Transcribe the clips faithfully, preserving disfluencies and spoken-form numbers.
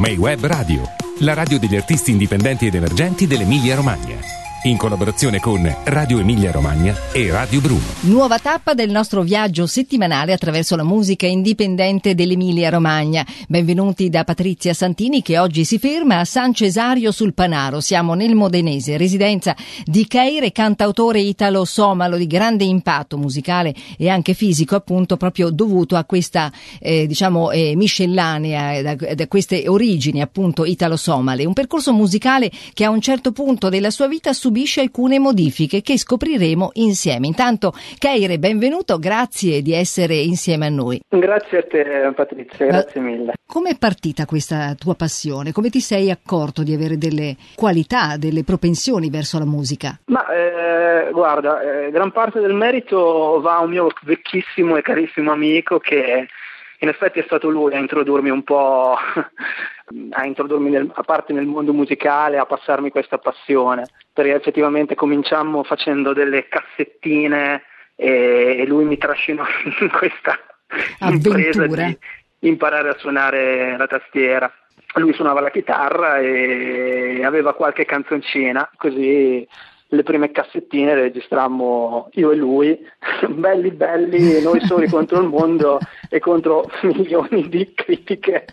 May Web Radio, la radio degli artisti indipendenti ed emergenti dell'Emilia Romagna. In collaborazione con Radio Emilia Romagna e Radio Bruno. Nuova tappa del nostro viaggio settimanale attraverso la musica indipendente dell'Emilia Romagna. Benvenuti da Patrizia Santini, che oggi si ferma a San Cesario sul Panaro. Siamo nel Modenese, residenza di Keire, cantautore italo-somalo di grande impatto musicale e anche fisico, appunto proprio dovuto a questa eh, diciamo eh, miscellanea, da, da queste origini appunto italo-somale. Un percorso musicale che a un certo punto della sua vita subisce alcune modifiche che scopriremo insieme. Intanto, Keire, benvenuto, grazie di essere insieme a noi. Grazie a te, Patrizia, grazie Ma, mille. Come è partita questa tua passione? Come ti sei accorto di avere delle qualità, delle propensioni verso la musica? Ma eh, guarda, eh, gran parte del merito va a un mio vecchissimo e carissimo amico che in effetti è stato lui a introdurmi un po', a introdurmi nel, a parte nel mondo musicale, a passarmi questa passione, perché effettivamente cominciammo facendo delle cassettine e, e lui mi trascinò in questa impresa di imparare a suonare la tastiera. Lui suonava la chitarra e aveva qualche canzoncina, così le prime cassettine le registrammo io e lui, belli belli, noi soli contro il mondo e contro milioni di critiche,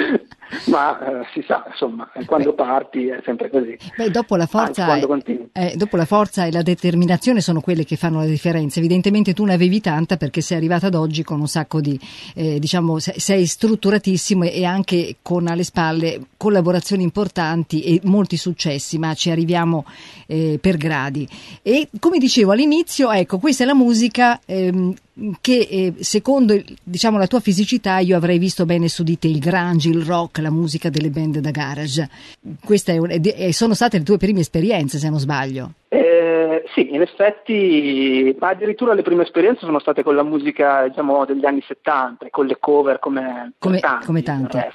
ma eh, si sa, insomma, quando Beh. parti è sempre così. Beh, dopo la forza Anzi, è, eh, dopo la forza e la determinazione sono quelle che fanno la differenza. Evidentemente tu ne avevi tanta, perché sei arrivata ad oggi con un sacco di, eh, diciamo, sei strutturatissimo e anche con alle spalle collaborazioni importanti e molti successi, ma ci arriviamo eh, per gradi. E come dicevo all'inizio, ecco, questa è la musica ehm, che eh, secondo diciamo la tua fisicità io avrei visto bene su di te, il grunge, il rock, la musica delle band da garage. Queste è, sono state le tue prime esperienze, se non sbaglio. Eh, sì, in effetti, ma addirittura le prime esperienze sono state con la musica, diciamo, degli anni settanta, con le cover come, come tanti. Come tante.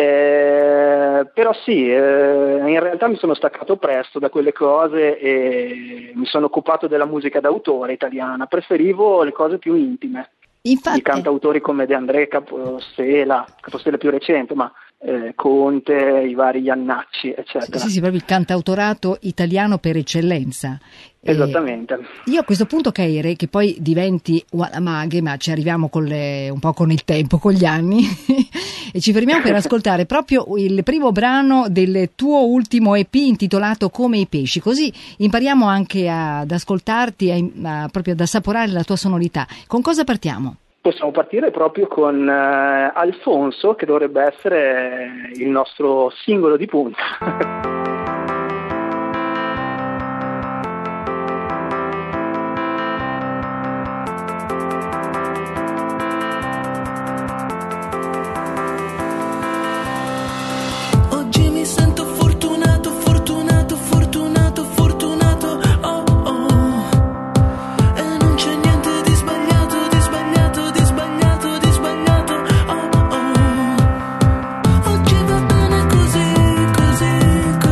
Eh, però sì, eh, in realtà mi sono staccato presto da quelle cose e mi sono occupato della musica d'autore italiana. Preferivo le cose più intime. Infatti, di cantautori come De André, Capostela, Capostela più recente, ma eh, Conte, i vari Iannacci, eccetera. Sì, sì, proprio il cantautorato italiano per eccellenza. Esattamente. Eh, io a questo punto, Keire, che poi diventi Ualamaghe, ma ci arriviamo con le, un po' con il tempo, con gli anni, e ci fermiamo per ascoltare proprio il primo brano del tuo ultimo E P intitolato Come i pesci, così impariamo anche ad ascoltarti, a, a, proprio ad assaporare la tua sonorità. Con cosa partiamo? Possiamo partire proprio con eh, Alfonso, che dovrebbe essere il nostro singolo di punta. Oggi va bene così, così, così.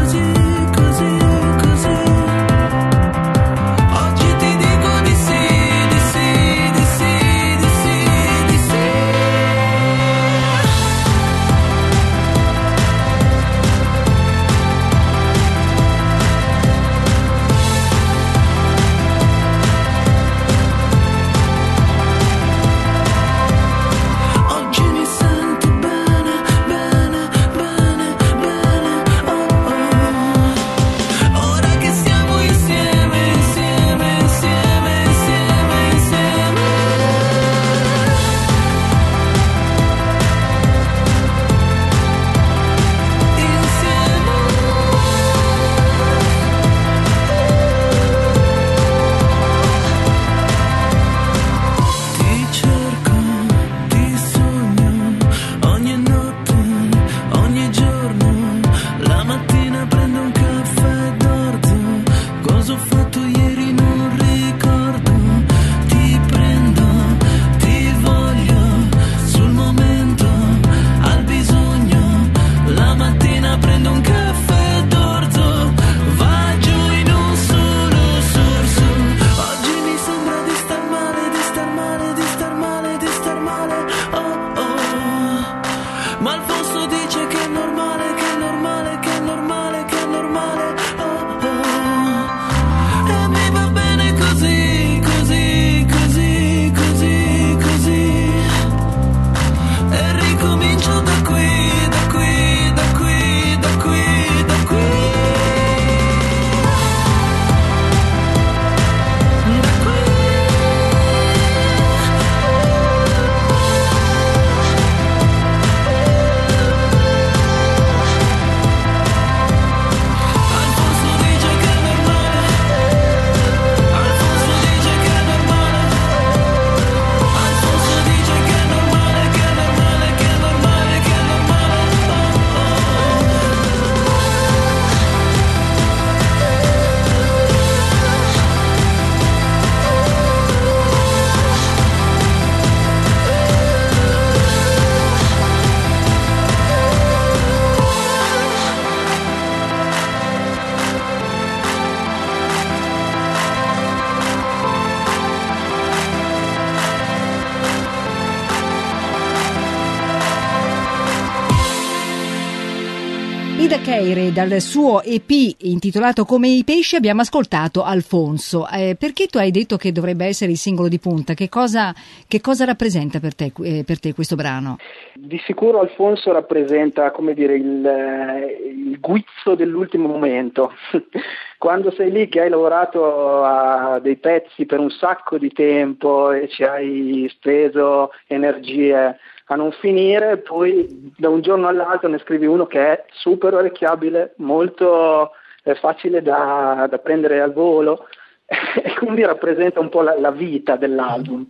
Ida Keire, dal suo E P intitolato Come i pesci abbiamo ascoltato Alfonso. Eh, perché tu hai detto che dovrebbe essere il singolo di punta? Che cosa, che cosa rappresenta per te, eh, per te questo brano? Di sicuro Alfonso rappresenta, come dire, il, il guizzo dell'ultimo momento. Quando sei lì che hai lavorato a dei pezzi per un sacco di tempo e ci hai speso energie a non finire, poi da un giorno all'altro ne scrivi uno che è super orecchiabile, molto eh, facile da, da prendere al volo e quindi rappresenta un po' la, la vita dell'album,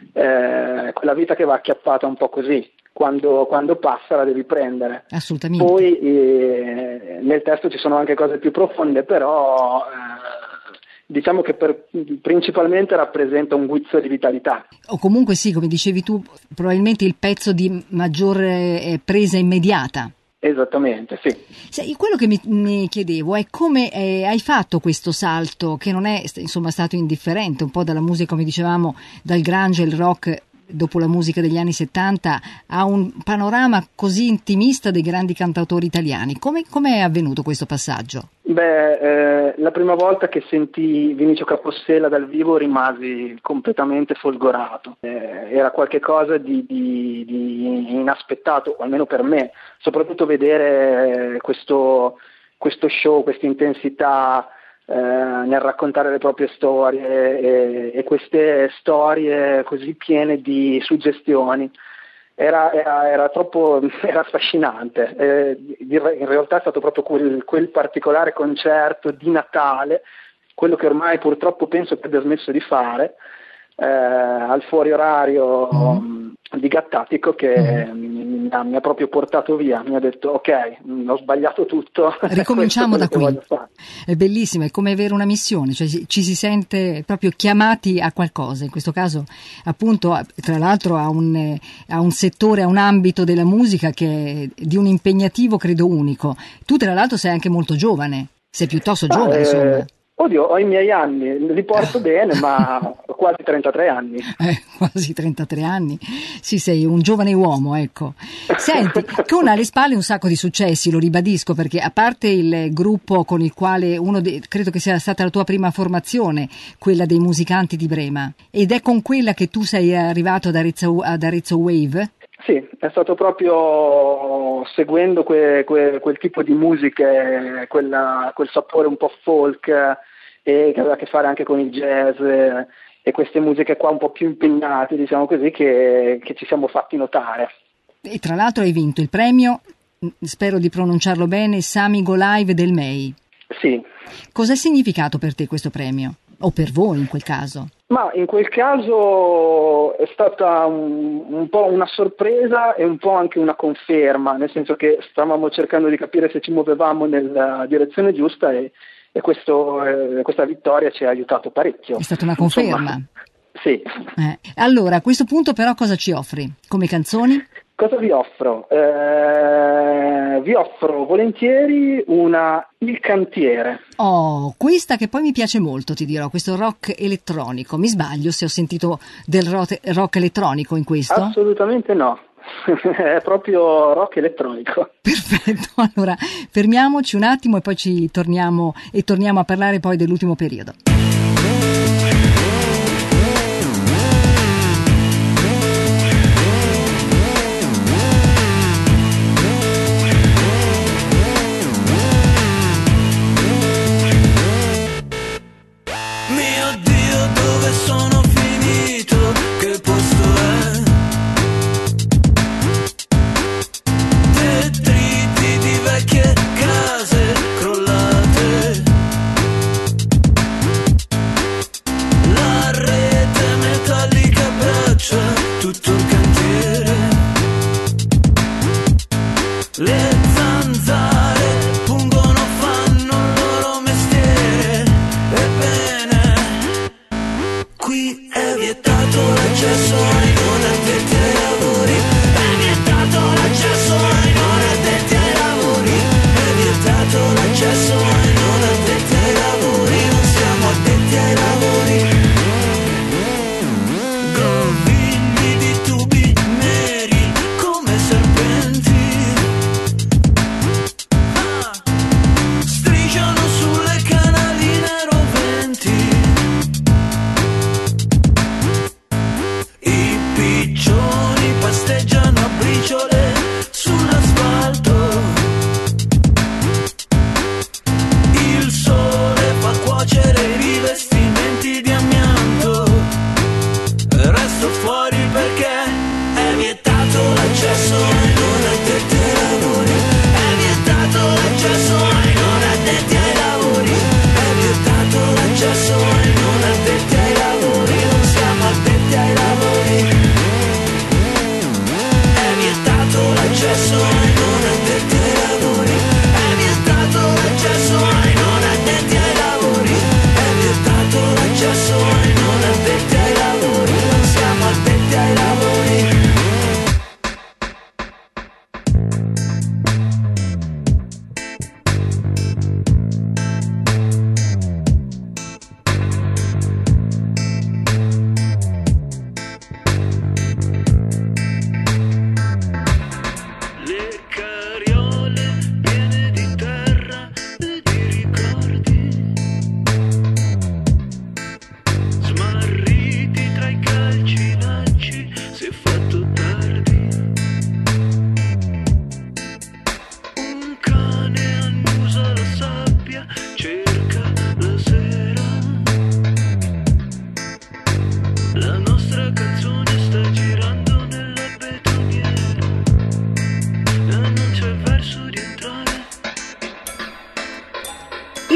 eh, quella vita che va acchiappata un po' così. Quando, quando passa la devi prendere. Assolutamente. Poi eh, nel testo ci sono anche cose più profonde, però eh, diciamo che per, principalmente rappresenta un guizzo di vitalità. O comunque sì, come dicevi tu, probabilmente il pezzo di maggiore eh, presa immediata. Esattamente, sì. Sì, quello che mi, mi chiedevo è come eh, hai fatto questo salto, che non è insomma stato indifferente, un po' dalla musica, come dicevamo, dal grunge, il rock, dopo la musica degli anni settanta, a un panorama così intimista dei grandi cantautori italiani. Come è avvenuto questo passaggio? Beh, eh, la prima volta che sentii Vinicio Capossela dal vivo rimasi completamente folgorato. Eh, era qualcosa di, di, di inaspettato, o almeno per me, soprattutto vedere questo, questo show, questa intensità Eh, nel raccontare le proprie storie e, e queste storie così piene di suggestioni era, era, era troppo era affascinante. Eh, in realtà è stato proprio quel, quel particolare concerto di Natale, quello che ormai purtroppo penso che abbia smesso di fare, eh, al fuori orario mm. di Gattatico, che mm. mi, ha, mi ha proprio portato via, mi ha detto ok, ho sbagliato tutto, ricominciamo da qui. È bellissimo, è come avere una missione, cioè ci si sente proprio chiamati a qualcosa, in questo caso appunto tra l'altro a un, a un settore, a un ambito della musica che è di un impegnativo credo unico. Tu tra l'altro sei anche molto giovane, sei piuttosto giovane eh... insomma. Oddio, ho i miei anni, li porto bene, ma ho quasi trentatré anni. Eh, quasi trentatré anni? Sì, sei un giovane uomo, ecco. Senti, con alle spalle un sacco di successi, lo ribadisco, perché a parte il gruppo con il quale uno, de- credo che sia stata la tua prima formazione, quella dei musicanti di Brema, ed è con quella che tu sei arrivato ad Arezzo, ad Arezzo Wave? Sì, è stato proprio seguendo que, que, quel tipo di musiche, quella, quel sapore un po' folk e che aveva a che fare anche con il jazz e queste musiche qua un po' più impegnate, diciamo così, che, che ci siamo fatti notare. E tra l'altro hai vinto il premio, spero di pronunciarlo bene, Samigo Live del M E I. Sì. Cosa ha significato per te questo premio? O per voi in quel caso? Ma in quel caso è stata un, un po' una sorpresa e un po' anche una conferma, nel senso che stavamo cercando di capire se ci muovevamo nella direzione giusta e, e questo, eh, questa vittoria ci ha aiutato parecchio. È stata una conferma? Insomma, sì. Eh. Allora, a questo punto però cosa ci offri come canzoni? Cosa vi offro? Eh, vi offro volentieri una Il Cantiere. Oh, questa che poi mi piace molto, ti dirò, questo rock elettronico. Mi sbaglio se ho sentito del rock, rock elettronico in questo? Assolutamente no, è proprio rock elettronico. Perfetto, allora fermiamoci un attimo e poi ci torniamo e torniamo a parlare poi dell'ultimo periodo.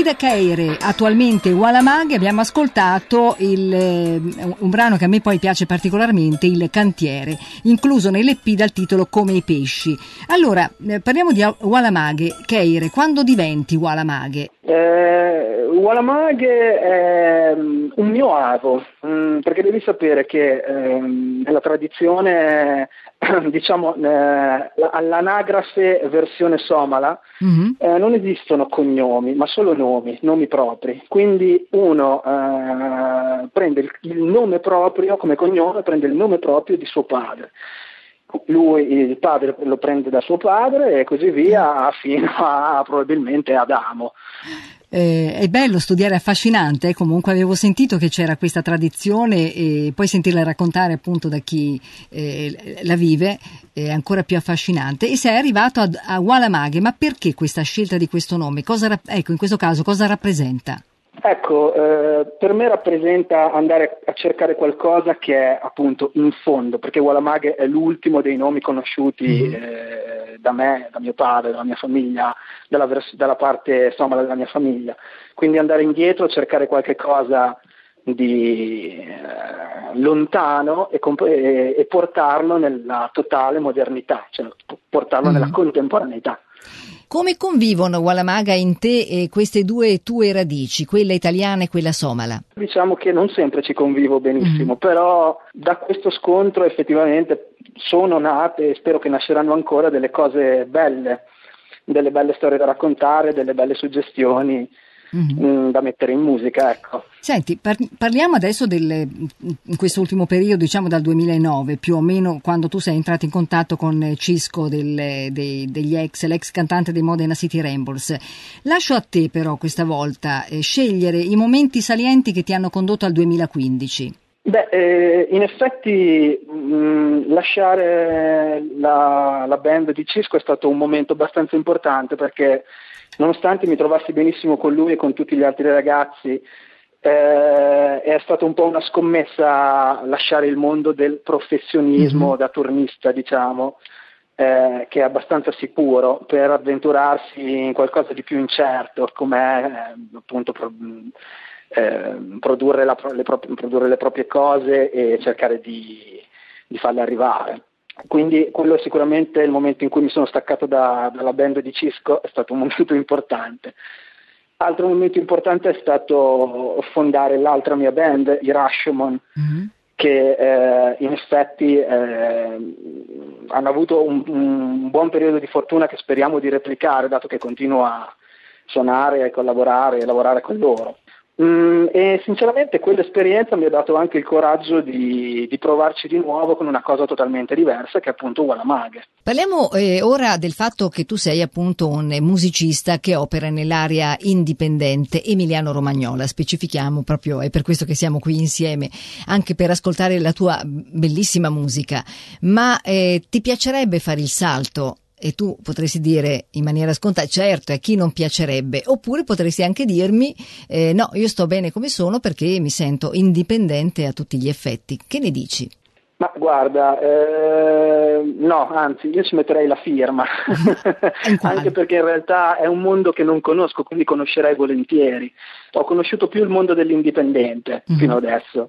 Frida Keire, attualmente Walamaghe, abbiamo ascoltato il, eh, un brano che a me poi piace particolarmente, Il Cantiere, incluso nell'E P dal titolo Come i pesci. Allora, eh, parliamo di Walamaghe. Keire, quando diventi Walamaghe? Eh, Walamaghe è un mio avo, mh, perché devi sapere che eh, nella tradizione, diciamo, eh, all'anagrafe versione somala, mm-hmm. eh, non esistono cognomi, ma solo nomi, nomi propri. Quindi uno eh, prende il, il nome proprio come cognome, prende il nome proprio di suo padre. Lui, il padre, lo prende da suo padre e così via fino a probabilmente Adamo. Eh, è bello studiare, affascinante, eh? Comunque avevo sentito che c'era questa tradizione e poi sentirla raccontare appunto da chi eh, la vive è ancora più affascinante. E sei arrivato a, a Walamaghe, ma perché questa scelta di questo nome? Cosa, ecco, in questo caso cosa rappresenta? Ecco, eh, per me rappresenta andare a cercare qualcosa che è appunto in fondo, perché Walamaghe è l'ultimo dei nomi conosciuti mm. eh, da me, da mio padre, dalla mia famiglia, dalla, vers- dalla parte somala della mia famiglia. Quindi andare indietro, cercare qualche cosa di eh, lontano e, comp- e, e portarlo nella totale modernità, cioè portarlo mm. nella contemporaneità. Come convivono, Walamaghe, in te e queste due tue radici, quella italiana e quella somala? Diciamo che non sempre ci convivo benissimo, mm. però da questo scontro effettivamente sono nate e spero che nasceranno ancora delle cose belle, delle belle storie da raccontare, delle belle suggestioni mm-hmm. mh, da mettere in musica, ecco. Senti, par- parliamo adesso del, in questo ultimo periodo, diciamo dal duemilanove, più o meno, quando tu sei entrato in contatto con Cisco del, dei, degli ex, l'ex cantante dei Modena City Ramblers. Lascio a te però questa volta eh, scegliere i momenti salienti che ti hanno condotto al duemilaquindici. Beh, eh, in effetti mh, lasciare la, la band di Cisco è stato un momento abbastanza importante, perché nonostante mi trovassi benissimo con lui e con tutti gli altri ragazzi, Eh, è stata un po' una scommessa lasciare il mondo del professionismo mm-hmm. da turnista, diciamo, eh, che è abbastanza sicuro, per avventurarsi in qualcosa di più incerto, come eh, appunto pro, eh, produrre, la, le proprie, produrre le proprie cose e cercare di, di farle arrivare. Quindi quello è sicuramente il momento in cui mi sono staccato da, dalla band di Cisco, è stato un momento importante. Altro momento importante è stato fondare l'altra mia band, i Rashomon, mm-hmm. che eh, in effetti eh, hanno avuto un, un buon periodo di fortuna che speriamo di replicare, dato che continuo a suonare, a collaborare e lavorare con loro. Mm, e sinceramente quell'esperienza mi ha dato anche il coraggio di, di provarci di nuovo con una cosa totalmente diversa, che è appunto Walamaghe. Parliamo eh, ora del fatto che tu sei appunto un musicista che opera nell'area indipendente emiliano-romagnola, specifichiamo proprio, è per questo che siamo qui insieme, anche per ascoltare la tua bellissima musica, ma eh, ti piacerebbe fare il salto? E tu potresti dire in maniera scontata, certo, a chi non piacerebbe, oppure potresti anche dirmi, eh, no, io sto bene come sono perché mi sento indipendente a tutti gli effetti. Che ne dici? Ma guarda, eh, no, anzi, io ci metterei la firma, anche perché in realtà è un mondo che non conosco, quindi conoscerei volentieri. Ho conosciuto più il mondo dell'indipendente mm-hmm. fino adesso.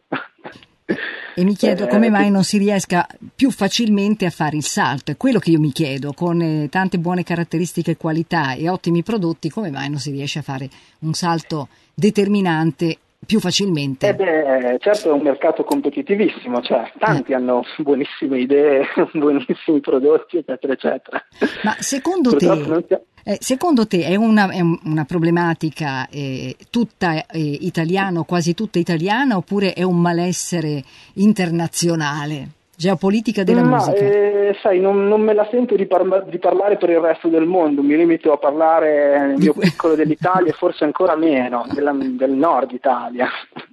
E mi chiedo come mai non si riesca più facilmente a fare il salto, è quello che io mi chiedo, con eh, tante buone caratteristiche e qualità e ottimi prodotti, come mai non si riesce a fare un salto determinante più facilmente? Eh beh, certo è un mercato competitivissimo, cioè tanti eh. hanno buonissime idee, buonissimi prodotti, eccetera, eccetera. Ma secondo te... Eh, secondo te è una, è una problematica eh, tutta eh, italiana o quasi tutta italiana, oppure è un malessere internazionale, geopolitica della Ma, musica? Eh, sai, non, non me la sento di, par- di parlare per il resto del mondo, mi limito a parlare nel mio que- piccolo dell'Italia e forse ancora meno della, del nord Italia.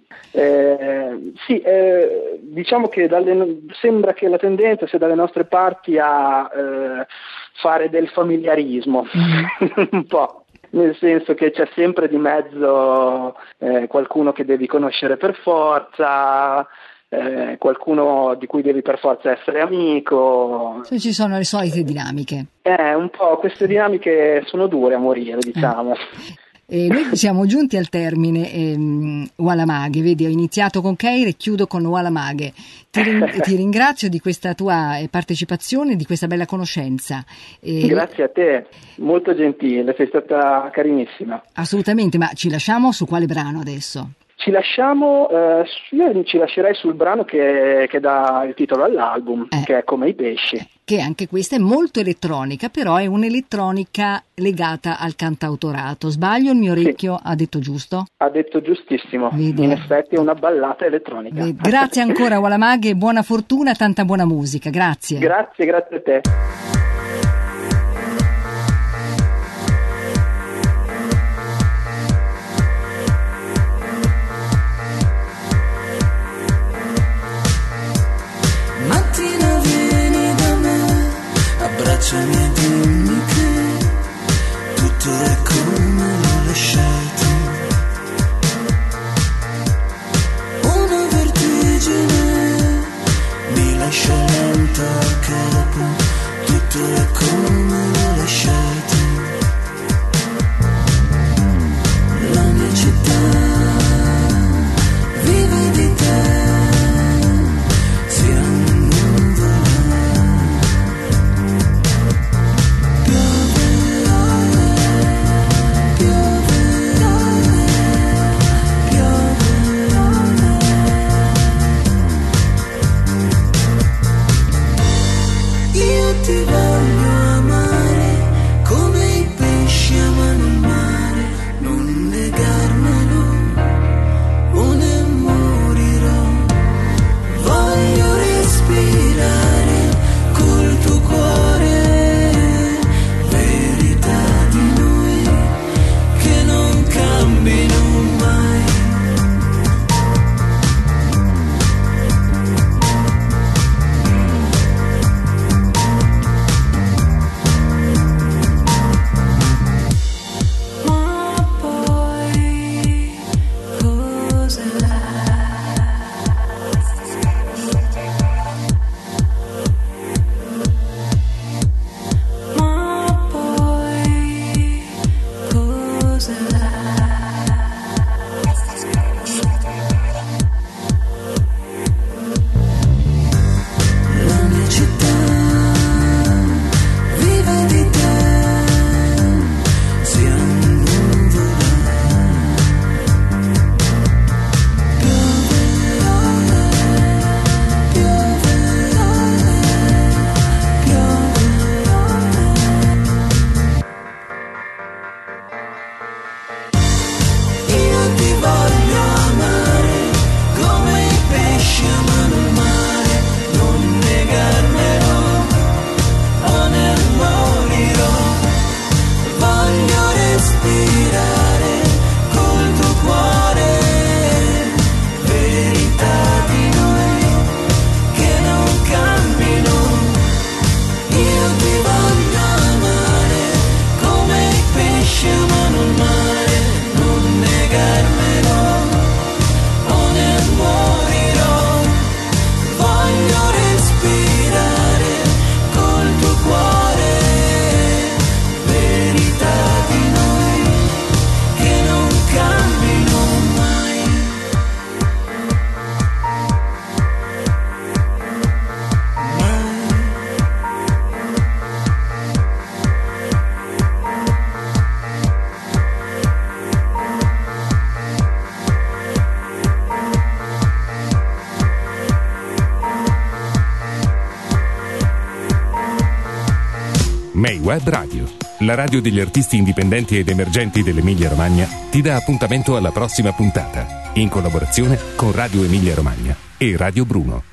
Eh, sì, eh, diciamo che dalle, sembra che la tendenza sia dalle nostre parti a eh, fare del familiarismo, mm. un po', nel senso che c'è sempre di mezzo eh, qualcuno che devi conoscere per forza, eh, qualcuno di cui devi per forza essere amico. Se ci sono le solite dinamiche. Eh, un po' queste dinamiche sono dure a morire, diciamo. Eh. E noi siamo giunti al termine, ehm, Walamaghe, vedi, ho iniziato con Keir e chiudo con Walamaghe. Ti, ring- ti ringrazio di questa tua partecipazione, di questa bella conoscenza. E... Grazie a te, molto gentile, sei stata carinissima. Assolutamente, ma ci lasciamo su quale brano adesso? Ci lasciamo, eh, io ci lascerei sul brano che, che dà il titolo all'album, eh. che è Come i pesci. Eh. Che anche questa è molto elettronica, però è un'elettronica legata al cantautorato. Sbaglio, il mio orecchio sì. ha detto giusto? Ha detto giustissimo, Vedi. In effetti è una ballata elettronica. Vedi. Grazie ancora Walamaghe, buona fortuna, tanta buona musica, grazie. Grazie, grazie a te. Abbracciami e dimmi che tutto è come l'ho lasciato. Una vertigine mi lascia lento a capo, tutto è come l'ho lasciato. La mia città vive di te. Ti voglio amare come i pesci amano il mare, non negarmelo o ne morirò. Voglio respirare col tuo cuore, verità di noi che non cambino mai. Web Radio, la radio degli artisti indipendenti ed emergenti dell'Emilia Romagna, ti dà appuntamento alla prossima puntata, in collaborazione con Radio Emilia Romagna e Radio Bruno.